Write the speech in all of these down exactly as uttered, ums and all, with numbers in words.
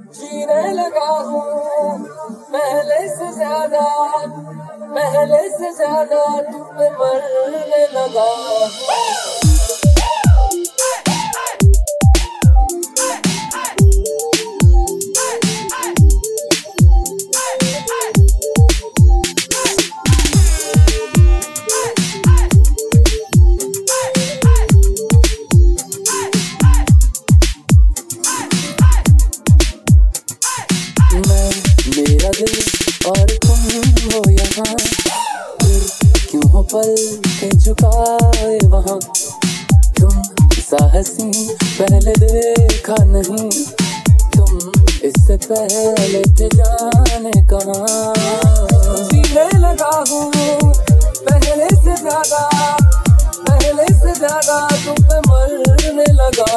जीने लगा हूँ पहले से ज्यादा, पहले से ज्यादा तुम पे मरने लगा हूँ। मेरा दिल और तुम हो यहाँ, फिर क्यों हो पल के झुकाए वहाँ। तुम सा हसीन पहले देखा नहीं, तुम इससे पहले थे जाने कहाँ। जीने लगा हूँ पहले से ज्यादा, पहले से ज्यादा तुम पे मरने लगा।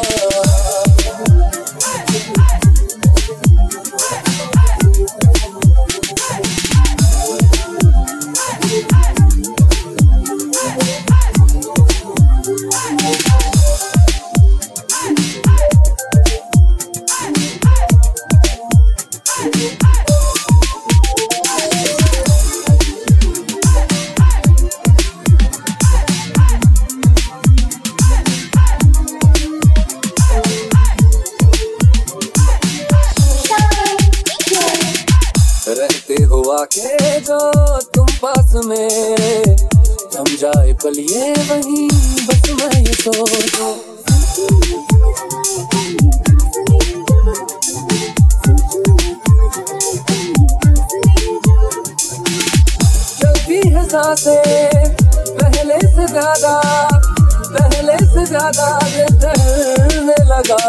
रहते हो आके जो तुम पास में, थम जाए पल ये वहीं बस मैं ये सोचूं। चलती है सांसें पहले से ज्यादा, पहले से ज्यादा दिल दहलने लगा।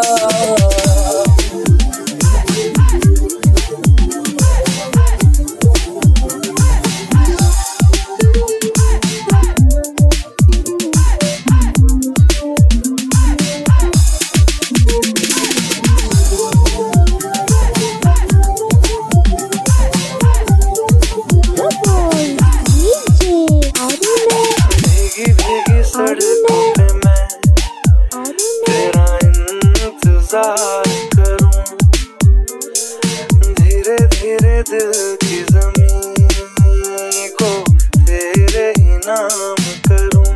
सड़कों पे मैं तेरा इंतजार करूं, धीरे धीरे दिल की ज़मीन को तेरे ही नाम करूं।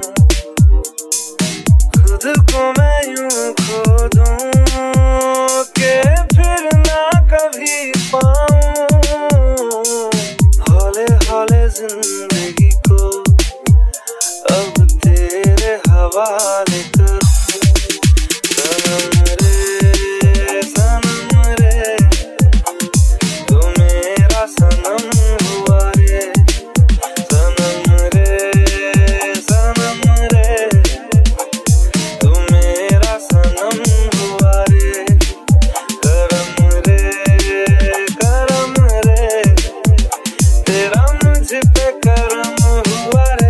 खुद को मैं यूं खो दूं कि फिर ना कभी पाऊं। हौले हौले जिंदगी को अब तेरे हवाले करूं। सनम रे सनम रे तू मेरा सनम हुआ रे। सनम रे सनम रे तू मेरा सनम हुआ रे। करम रे करम रे तेरा मुझ पे करम हुआ रे।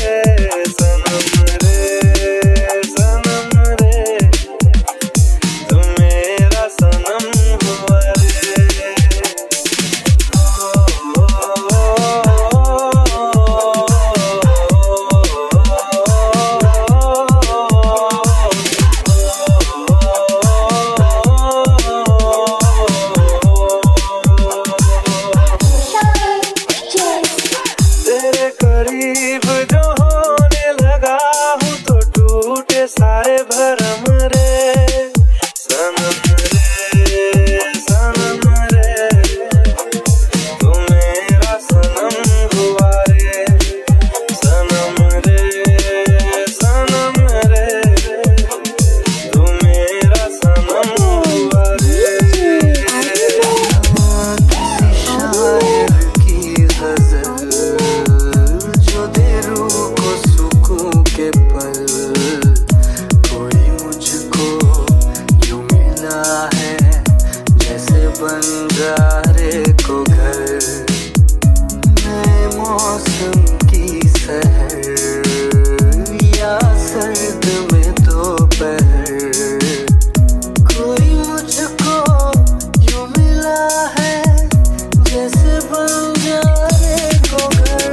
करीब जो होने लगा हूँ तो टूटे सारे भरम रे। सनम रे सनम रे तू मेरा सनम हुआ रे। सनम रे सनम रे तू मेरा सनम हुआ रे। किसी शायर की गज़ल जो दे रूह को सुकून के पल, कोई मुझको यूं मिला है जैसे बंजारे को घर। नए मौसम की सहर या सर्द में दोपहर, कोई मुझको यूं मिला है जैसे बंजारे को घर।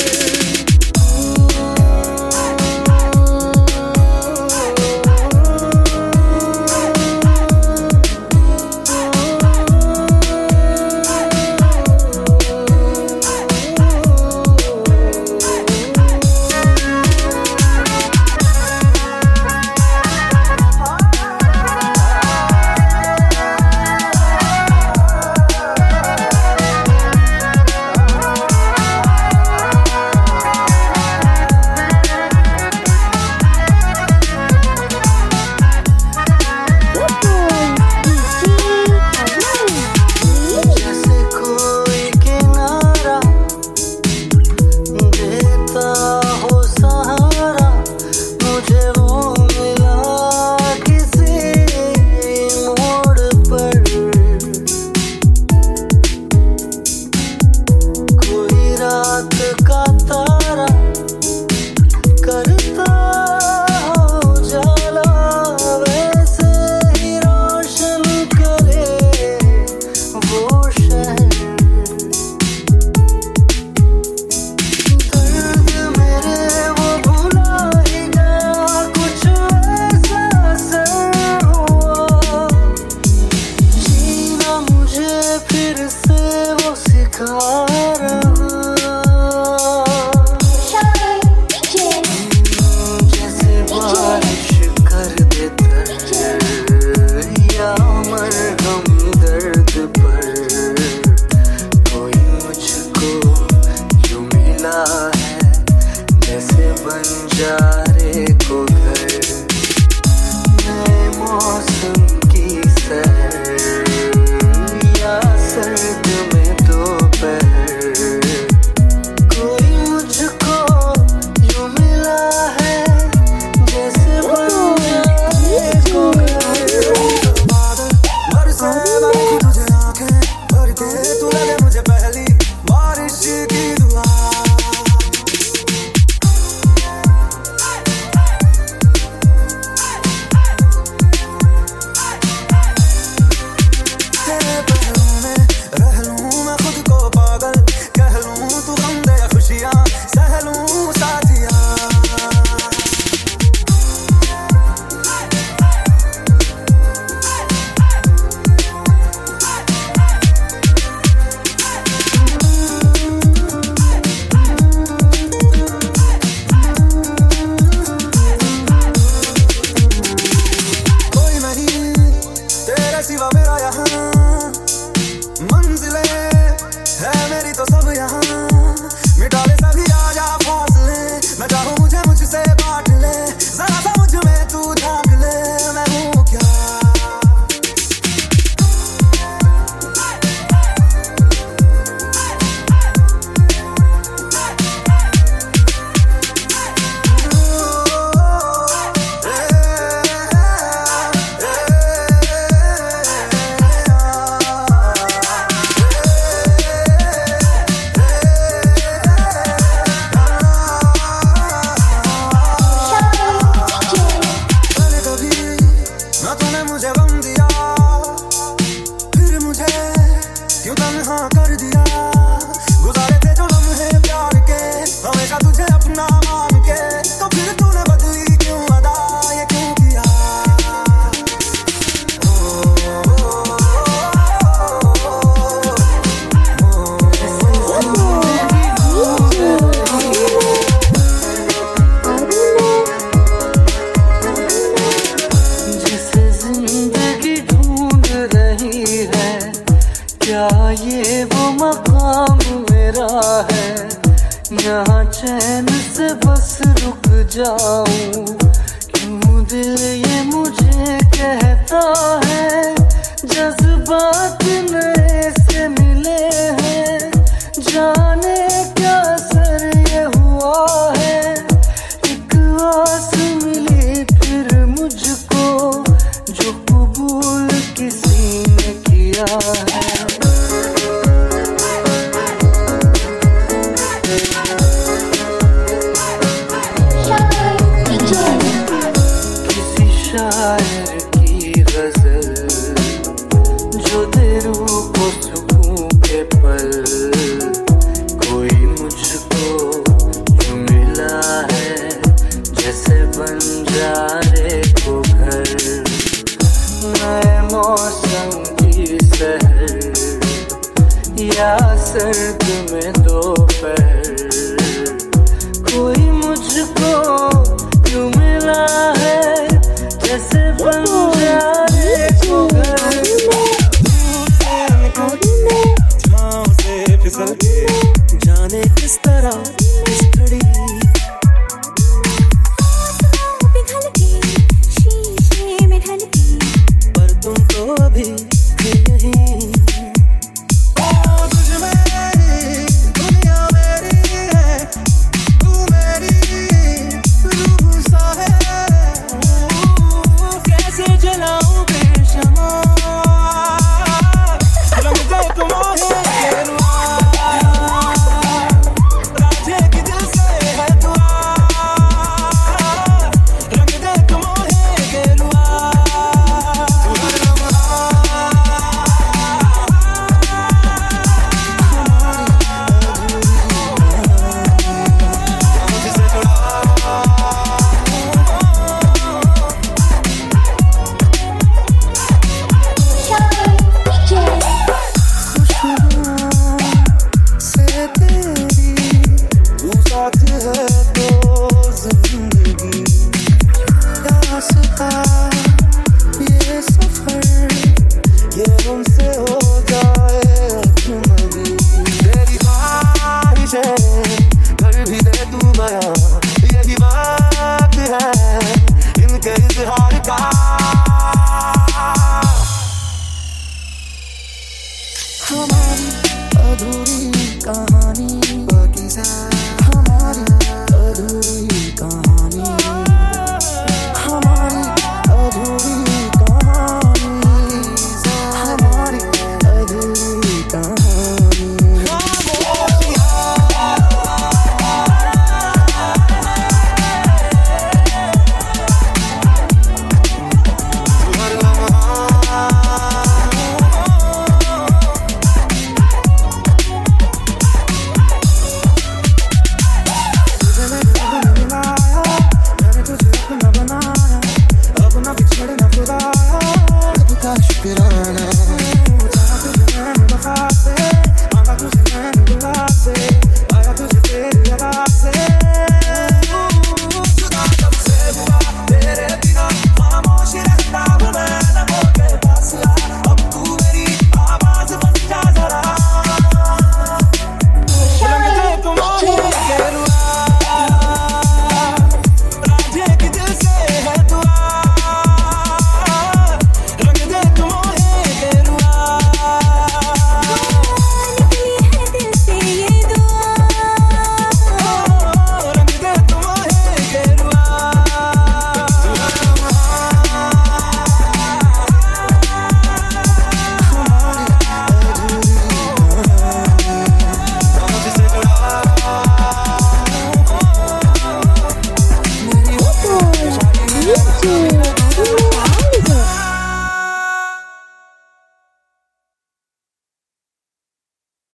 मेरा यहाँ मंजिले है मेरी तो सब यहाँ मिटा ले सभी आजा फासले मैं चाहूँ मुझे मुझसे बांट ले जरा सा मुझ में तू झांक ले मैं हूँ क्या यहाँ चैन से बस रुक जाऊं क्यों दिल ये मुझे कहता है जज्बात नए से मिले हैं जाने क्या असर ये हुआ है एक आस मिली फिर मुझको जो कबूल किसी ने किया है शायर की गजल जो दे रूह को सुकून के पल कोई मुझको यूं मिला है जैसे बंजारे को घर नए मौसम की सहर या सर्द में दोपहर कोई मुझको यूं मिला है जैसे बंजारे को घर छाँव से फिसल के जाने किस तरह इस घड़ी पिघल के शीशे में ढल के पर तुम तो अभी भी नहीं ओ तुझ में दुनिया मेरी है तू मेरी रूह सा है जलाऊं बेशमा रंग दे तुम है राजे की दिल से है दुआ रंग दे तुम है गेलुआ हमारी अधूरी कहानी बाकी सा हमारी अधूरी कहानी हमारी अधूरी कहानी हमारी अधूरी कहानी शुक्राना